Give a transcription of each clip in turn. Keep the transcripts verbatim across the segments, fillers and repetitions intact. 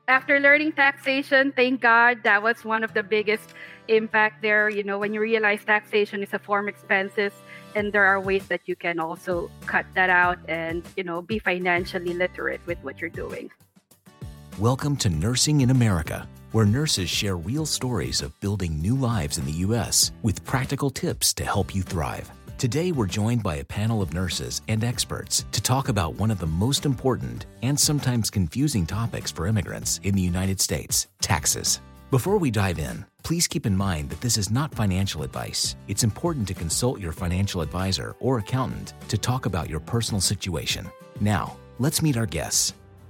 After learning taxation, thank God, that was one of the biggest impact there. You know, when you realize taxation is a form of expenses, and there are ways that you can also cut that out and, you know, be financially literate with what you're doing. Welcome to Nursing in America, where nurses share real stories of building new lives in the U S with practical tips to help you thrive. Today, we're joined by a panel of nurses and experts to talk about one of the most important and sometimes confusing topics for immigrants in the United States, taxes. Before we dive in, please keep in mind that this is not financial advice. It's important to consult your financial advisor or accountant to talk about your personal situation. Now, let's meet our guests.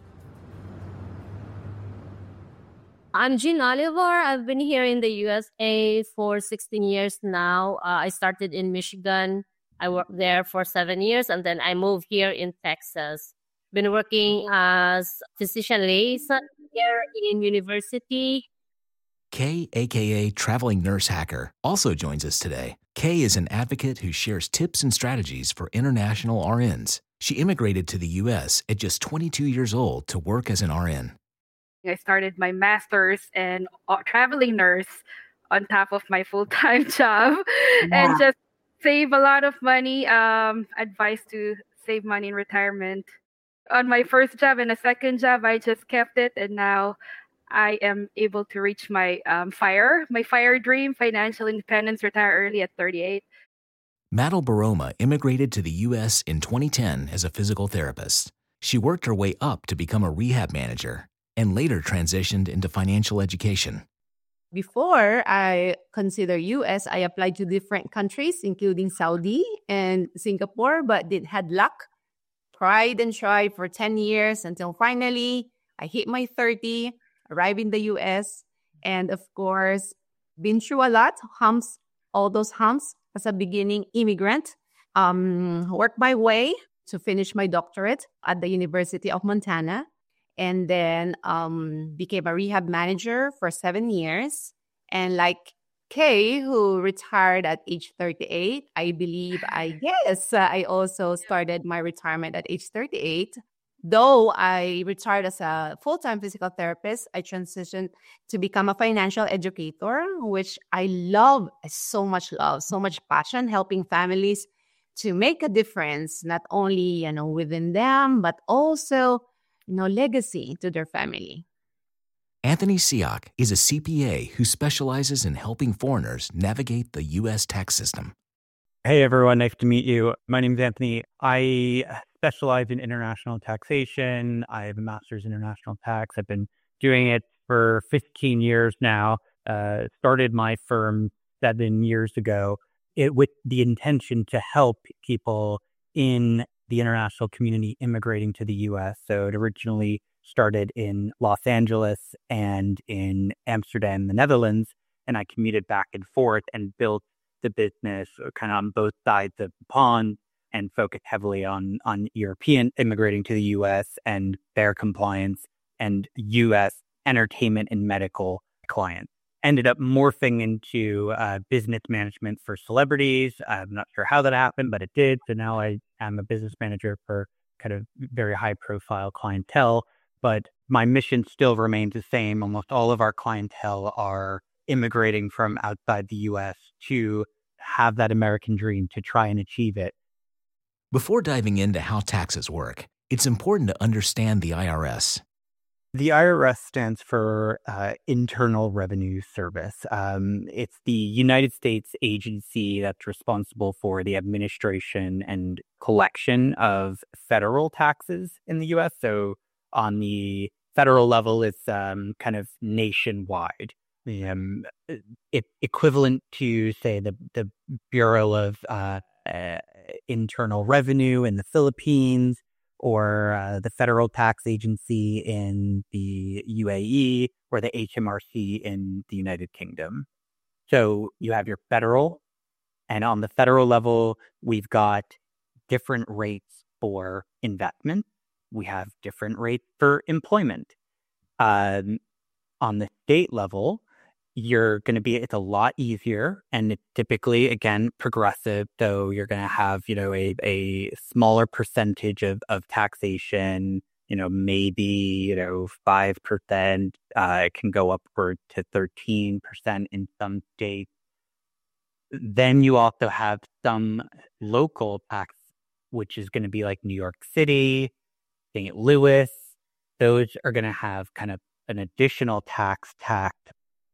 I'm Jean Oliver. I've been here in the U S A for sixteen years now. Uh, I started in Michigan. I worked there for seven years, and then I moved here in Texas. Been working as physician liaison here in university. Kay, aka Traveling Nurse Hacker, also joins us today. Kay is an advocate who shares tips and strategies for international R Ns. She immigrated to the U S at just twenty-two years old to work as an R N. I started my master's and uh, traveling nurse on top of my full-time job Yeah. and just save a lot of money. Um, advice to save money in retirement. On my first job and a second job, I just kept it, and now I am able to reach my um, fire, my fire dream, financial independence, retire early at thirty-eight. Madel Baroma immigrated to the U S in twenty ten as a physical therapist. She worked her way up to become a rehab manager and later transitioned into financial education. Before I consider U S, I applied to different countries, including Saudi and Singapore, but didn't had luck. Tried and tried for ten years until finally I hit my thirty, arrived in the U S, and of course, been through a lot, humps, all those humps as a beginning immigrant. Um, worked my way to finish my doctorate at the University of Montana. And then um, became a rehab manager for seven years. And like Kay, who retired at age thirty-eight, I believe, I guess, uh, I also started my retirement at age thirty-eight. Though I retired as a full-time physical therapist, I transitioned to become a financial educator, which I love, I so much love, so much passion, helping families to make a difference, not only, you know, within them, but also no legacy to their family. Anthony Siak is a C P A who specializes in helping foreigners navigate the U S tax system. Hey everyone, nice to meet you. My name is Anthony. I specialize in international taxation. I have a master's in international tax. I've been doing it for fifteen years now. Uh, started my firm seven years ago it, with the intention to help people in the international community immigrating to the U S. So it originally started in Los Angeles and in Amsterdam, the Netherlands, and I commuted back and forth and built the business kind of on both sides of the pond and focused heavily on, on European immigrating to the U S and their compliance and U S entertainment and medical clients. Ended up morphing into uh, business management for celebrities. I'm not sure how that happened, but it did. So now I am a business manager for kind of very high profile clientele, but my mission still remains the same. Almost all of our clientele are immigrating from outside the U S to have that American dream, to try and achieve it. Before diving into how taxes work, it's important to understand the I R S. The I R S stands for uh, Internal Revenue Service. Um, it's the United States agency that's responsible for the administration and collection of federal taxes in the U S. So on the federal level, it's um, kind of nationwide. Um, it, equivalent to, say, the, the Bureau of uh, uh, Internal Revenue in the Philippines, or uh, the Federal Tax Agency in the U A E, or the H M R C in the United Kingdom. So you have your federal, and on the federal level, we've got different rates for investment. We have different rates for employment. Um, on the state level, you're going to be, it's a lot easier, and it's typically, again, progressive. So you're going to have, you know, a, a smaller percentage of, of taxation you know, maybe, you know, five percent. Uh, it can go upward to thirteen percent in some states. Then you also have some local tax, which is going to be like New York City, Saint Louis. Those are going to have kind of an additional tax tacked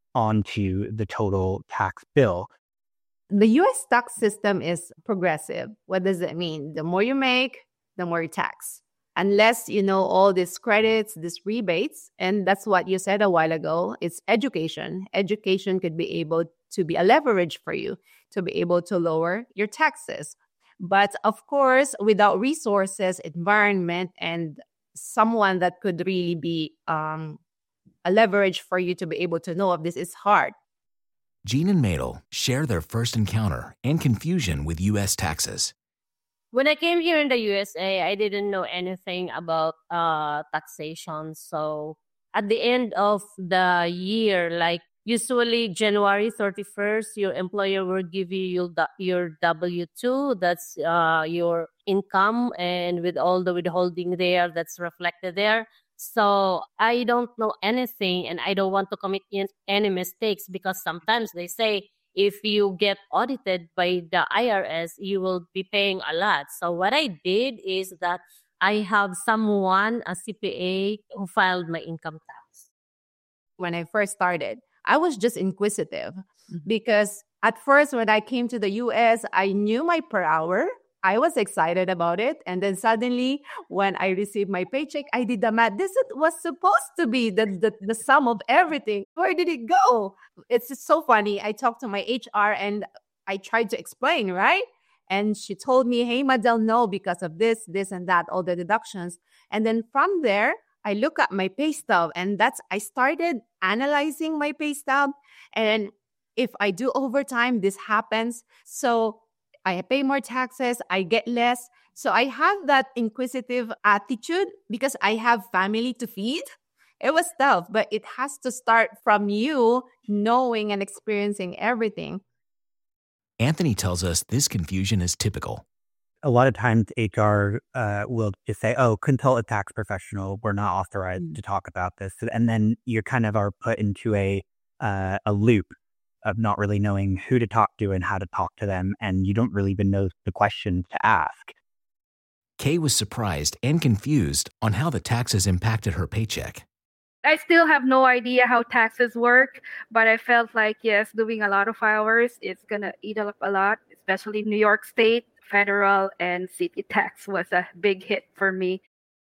onto the total tax bill. The U S tax system is progressive. What does that mean? The more you make, the more you tax. Unless you know all these credits, these rebates, and that's what you said a while ago, it's education. Education could be able to be a leverage for you to be able to lower your taxes. But of course, without resources, environment, and someone that could really be um, a leverage for you to be able to know of this is hard. Jean and Madel share their first encounter and confusion with U S taxes. When I came here in the U S A, I didn't know anything about uh, taxation. So at the end of the year, like usually January thirty-first, your employer will give you your, your W two. That's uh, your income. And with all the withholding there, that's reflected there. So I don't know anything, and I don't want to commit any mistakes, because sometimes they say if you get audited by the I R S, you will be paying a lot. So what I did is that I have someone, a C P A, who filed my income tax. When I first started, I was just inquisitive because at first when I came to the U S, I knew my per hour. I was excited about it. And then suddenly, when I received my paycheck, I did the math. This was supposed to be the, the, the sum of everything. Where did it go? It's just so funny. I talked to my H R and I tried to explain, right? And she told me, hey, Madel, no, because of this, this, and that, all the deductions. And then from there, I look at my pay stub, and that's, I started analyzing my pay stub. And if I do overtime, this happens. So I pay more taxes, I get less. So I have that inquisitive attitude because I have family to feed. It was tough, but it has to start from you knowing and experiencing everything. Anthony tells us this confusion is typical. A lot of times H R uh, will just say, oh, consult a tax professional. We're not authorized mm. to talk about this. And then you kind of are put into a uh, a loop of not really knowing who to talk to and how to talk to them, and you don't really even know the questions to ask. Kay was surprised and confused on how the taxes impacted her paycheck. I still have no idea how taxes work, but I felt like, yes, doing a lot of hours is going to eat up a lot, especially New York State, federal, and city tax was a big hit for me.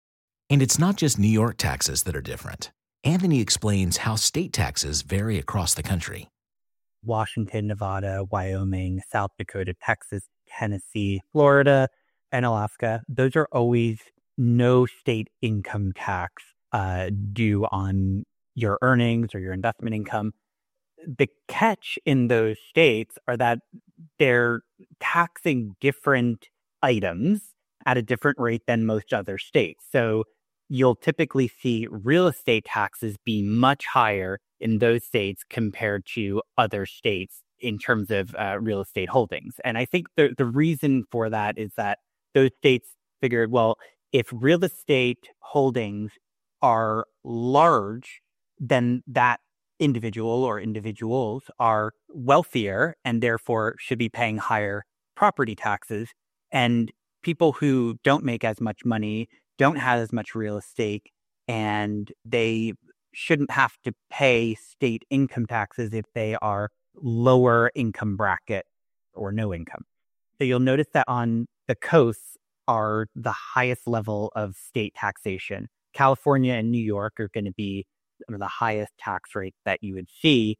And it's not just New York taxes that are different. Anthony explains how state taxes vary across the country. Washington, Nevada, Wyoming, South Dakota, Texas, Tennessee, Florida, and Alaska. Those are always no state income tax uh, due on your earnings or your investment income. The catch in those states are that they're taxing different items at a different rate than most other states. So you'll typically see real estate taxes be much higher in those states compared to other states in terms of uh, real estate holdings. And I think the, the reason for that is that those states figured, well, if real estate holdings are large, then that individual or individuals are wealthier and therefore should be paying higher property taxes. And people who don't make as much money, don't have as much real estate, and they shouldn't have to pay state income taxes if they are lower income bracket or no income. So you'll notice that on the coasts are the highest level of state taxation. California and New York are going to be some of the highest tax rates that you would see.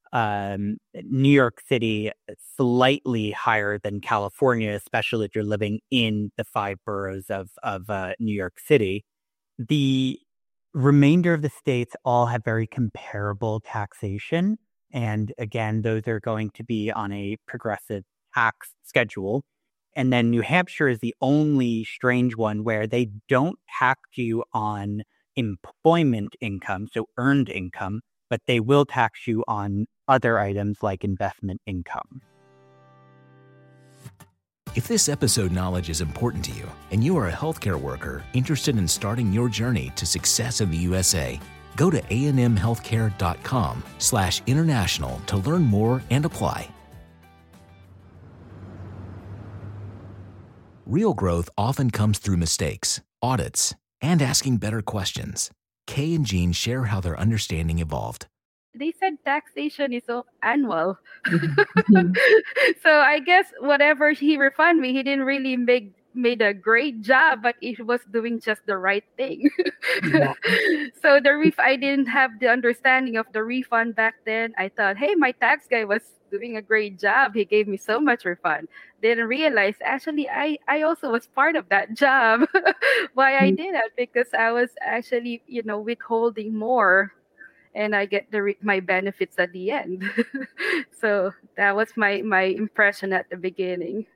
Um, New York City, slightly higher than California, especially if you're living in the five boroughs of, of uh, New York City. The remainder of the states all have very comparable taxation. And again, those are going to be on a progressive tax schedule. And then New Hampshire is the only strange one where they don't tax you on employment income, so earned income, but they will tax you on other items like investment income. If this episode knowledge is important to you and you are a healthcare worker interested in starting your journey to success in the U S A, go to anmhealthcare.com slash international to learn more and apply. Real growth often comes through mistakes, audits, and asking better questions. Kay and Jean share how their understanding evolved. They said taxation is so annual. So I guess whatever he refunded me, he didn't really make made a great job, but he was doing just the right thing. Yeah. So the ref I didn't have the understanding of the refund back then. I thought, hey, my tax guy was doing a great job. He gave me so much refund. Didn't realize actually I, I also was part of that job. Why I did that because I was actually, you know, withholding more and I get the re- my benefits at the end. So that was my my impression at the beginning.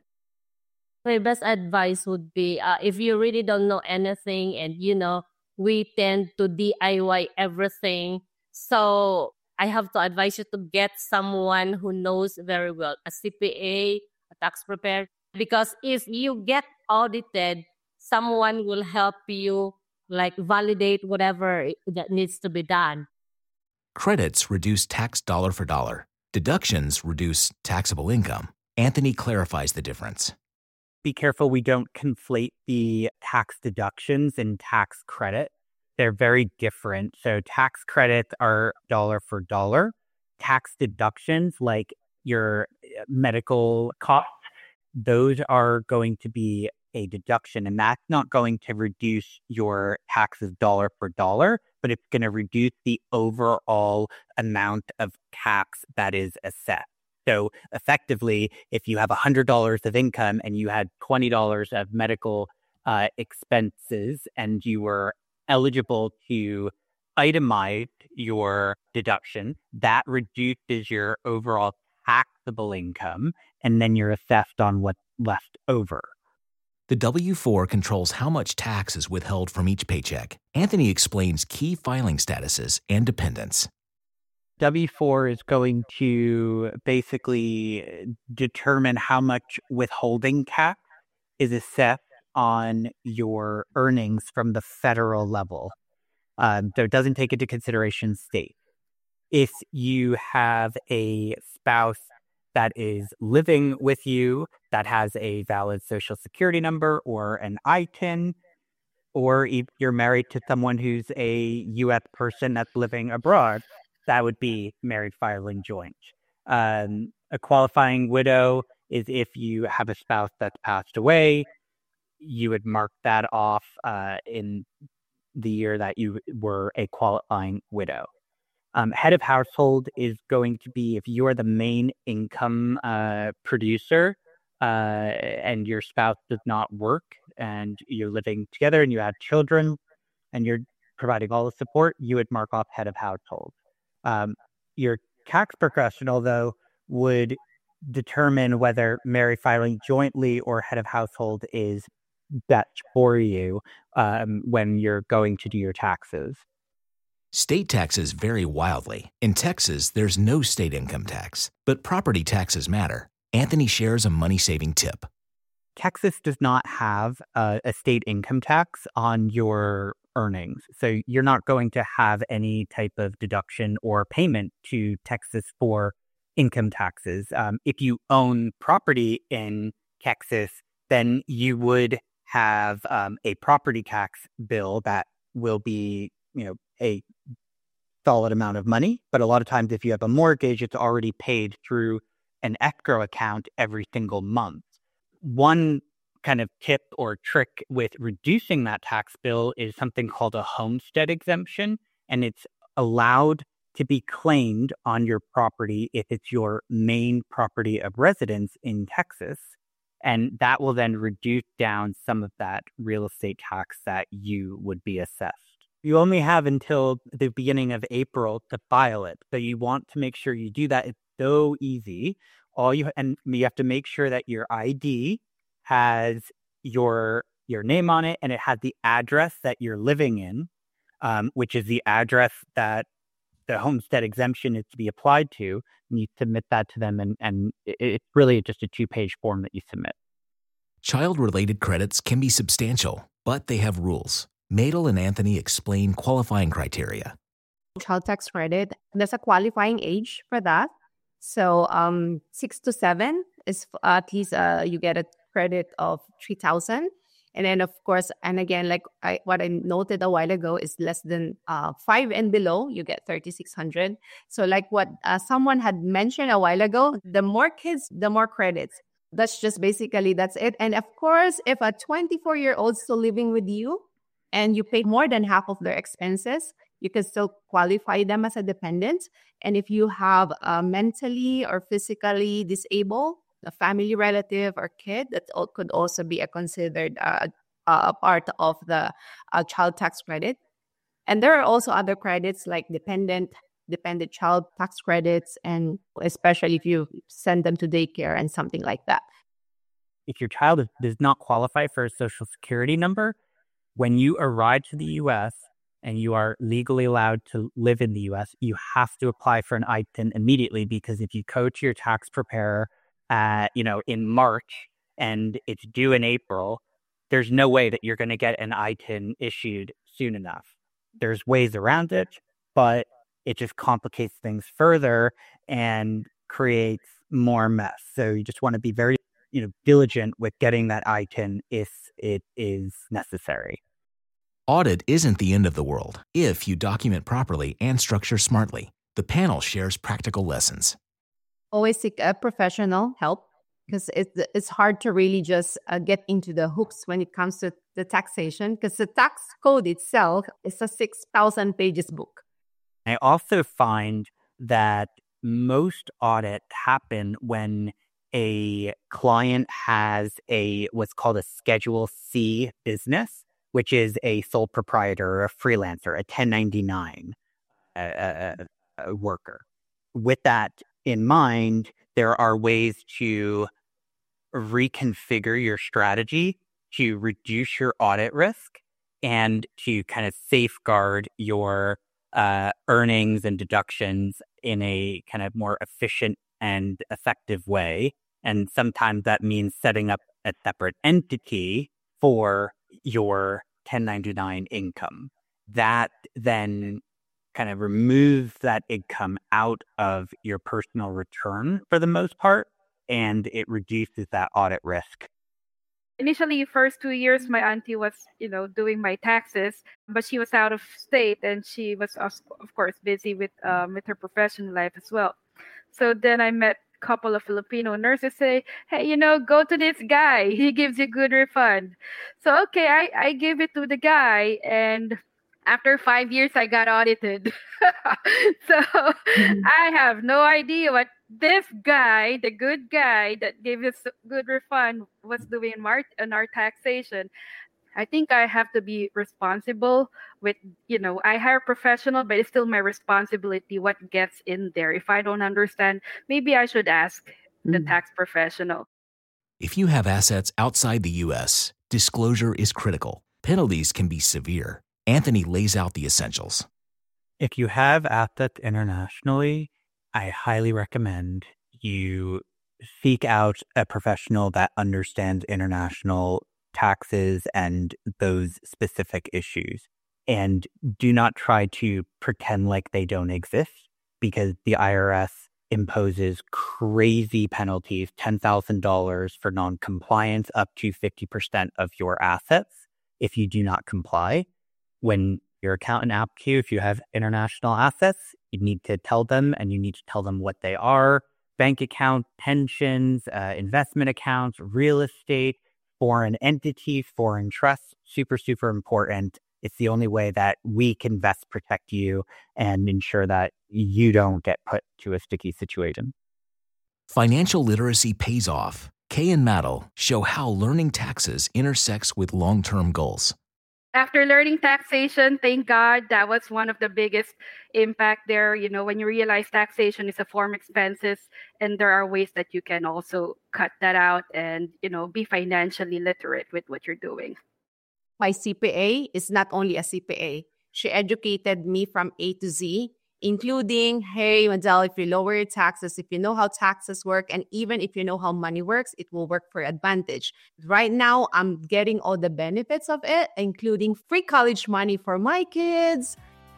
My best advice would be uh, if you really don't know anything and you know we tend to D I Y everything, so I have to advise you to get someone who knows very well, a C P A, a tax preparer, because if you get audited, someone will help you like validate whatever i- that needs to be done. Credits reduce tax dollar for dollar. Deductions reduce taxable income. Anthony clarifies the difference. Be careful we don't conflate the tax deductions and tax credit. They're very different. So tax credits are dollar for dollar. Tax deductions, like your uh, medical costs, those are going to be a deduction, and that's not going to reduce your taxes dollar for dollar, but it's going to reduce the overall amount of tax that is assessed. So effectively, if you have one hundred dollars of income and you had twenty dollars of medical uh, expenses and you were eligible to itemize your deduction, that reduces your overall taxable income, and then you're assessed on what's left over. The W four controls how much tax is withheld from each paycheck. Anthony explains key filing statuses and dependents. W four is going to basically determine how much withholding tax is assessed on your earnings from the federal level. Um, so it doesn't take into consideration state. If you have a spouse that is living with you that has a valid social security number or an I T I N, or if you're married to someone who's a U S person that's living abroad, that would be married filing joint. Um, a qualifying widow is if you have a spouse that's passed away, you would mark that off uh, in the year that you were a qualifying widow. Um, head of household is going to be if you are the main income uh, producer uh, and your spouse does not work and you're living together and you have children and you're providing all the support, you would mark off head of household. Um, your tax professional, though, would determine whether married filing jointly or head of household is best for you um, when you're going to do your taxes. State taxes vary wildly. In Texas, there's no state income tax, but property taxes matter. Anthony shares a money-saving tip. Texas does not have a, a state income tax on your earnings. So you're not going to have any type of deduction or payment to Texas for income taxes. Um, if you own property in Texas, then you would have um, a property tax bill that will be, you know, a solid amount of money. But a lot of times, if you have a mortgage, it's already paid through an escrow account every single month. One kind of tip or trick with reducing that tax bill is something called a homestead exemption, and it's allowed to be claimed on your property if it's your main property of residence in Texas. And that will then reduce down some of that real estate tax that you would be assessed. You only have until the beginning of April to file it. So you want to make sure you do that. It's so easy. All you and you have to make sure that your I D has your your name on it and it has the address that you're living in, um, which is the address that the homestead exemption is to be applied to. And you submit that to them, and, and it, it's really just a two-page form that you submit. Child-related credits can be substantial, but they have rules. Madel and Anthony explain qualifying criteria. Child tax credit, there's a qualifying age for that. So um, six to seven is uh, at least uh, you get a credit of three thousand. And then, of course, and again, like I, what I noted a while ago is less than uh, five and below, you get thirty-six hundred. So like what uh, someone had mentioned a while ago, the more kids, the more credits. That's just basically, that's it. And of course, if a twenty-four-year-old still living with you and you pay more than half of their expenses, you can still qualify them as a dependent. And if you have a mentally or physically disabled, a family relative or kid, that could also be a considered uh, a part of the uh, child tax credit. And there are also other credits like dependent dependent child tax credits, and especially if you send them to daycare and something like that. If your child does not qualify for a Social Security number, when you arrive to the U S and you are legally allowed to live in the U S, you have to apply for an I T I N immediately, because if you go to your tax preparer Uh, you know, in March and it's due in April, there's no way that you're going to get an I T I N issued soon enough. There's ways around it, but it just complicates things further and creates more mess. So you just want to be very, you know, diligent with getting that I T I N if it is necessary. Audit isn't the end of the world if you document properly and structure smartly. The panel shares practical lessons. Always seek a professional help, because it's, it's hard to really just uh, get into the hooks when it comes to the taxation, because the tax code itself is a six thousand pages book. I also find that most audits happen when a client has a what's called a Schedule C business, which is a sole proprietor or a freelancer, a ten ninety-nine uh, uh, worker. With that in mind, there are ways to reconfigure your strategy to reduce your audit risk and to kind of safeguard your uh, earnings and deductions in a kind of more efficient and effective way. And sometimes that means setting up a separate entity for your ten ninety-nine income. That then kind of removes that income out of your personal return for the most part, and it reduces that audit risk. Initially, first two years, my auntie was, you know, doing my taxes, but she was out of state and she was, of course, busy with um, with her professional life as well. So then I met a couple of Filipino nurses say, hey, you know, go to this guy. He gives you good refund. So, okay, I, I gave it to the guy, and after five years, I got audited. So mm-hmm. I have no idea what this guy, the good guy that gave us good refund, was doing in our, in our taxation. I think I have to be responsible with, you know, I hire a professional, but it's still my responsibility what gets in there. If I don't understand, maybe I should ask mm-hmm. the tax professional. If you have assets outside the U S, disclosure is critical. Penalties can be severe. Anthony lays out the essentials. If you have assets internationally, I highly recommend you seek out a professional that understands international taxes and those specific issues. And do not try to pretend like they don't exist, because the I R S imposes crazy penalties, ten thousand dollars for non-compliance, up to fifty percent of your assets if you do not comply. When your accountant asks you if you have international assets, you need to tell them, and you need to tell them what they are: bank accounts, pensions, uh, investment accounts, real estate, foreign entities, foreign trusts. Super, super important. It's the only way that we can best protect you and ensure that you don't get put to a sticky situation. Financial literacy pays off. Kay and Madel show how learning taxes intersects with long-term goals. After learning taxation, thank God, that was one of the biggest impact there. You know, when you realize taxation is a form of expenses, and there are ways that you can also cut that out and, you know, be financially literate with what you're doing. My C P A is not only a C P A. She educated me from A to Z including, hey, Madel, if you lower your taxes, if you know how taxes work, and even if you know how money works, it will work for your advantage. Right now, I'm getting all the benefits of it, including free college money for my kids.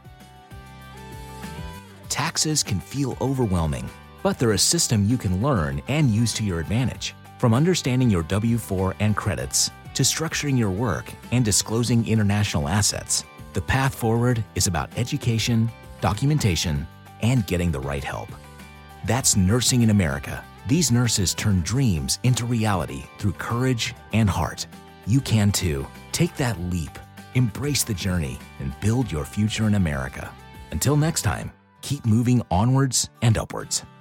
Taxes can feel overwhelming, but they're a system you can learn and use to your advantage. From understanding your W four and credits to structuring your work and disclosing international assets, the path forward is about education, documentation, and getting the right help. That's Nursing in America. These nurses turn dreams into reality through courage and heart. You can too. Take that leap, embrace the journey, and build your future in America. Until next time, keep moving onwards and upwards.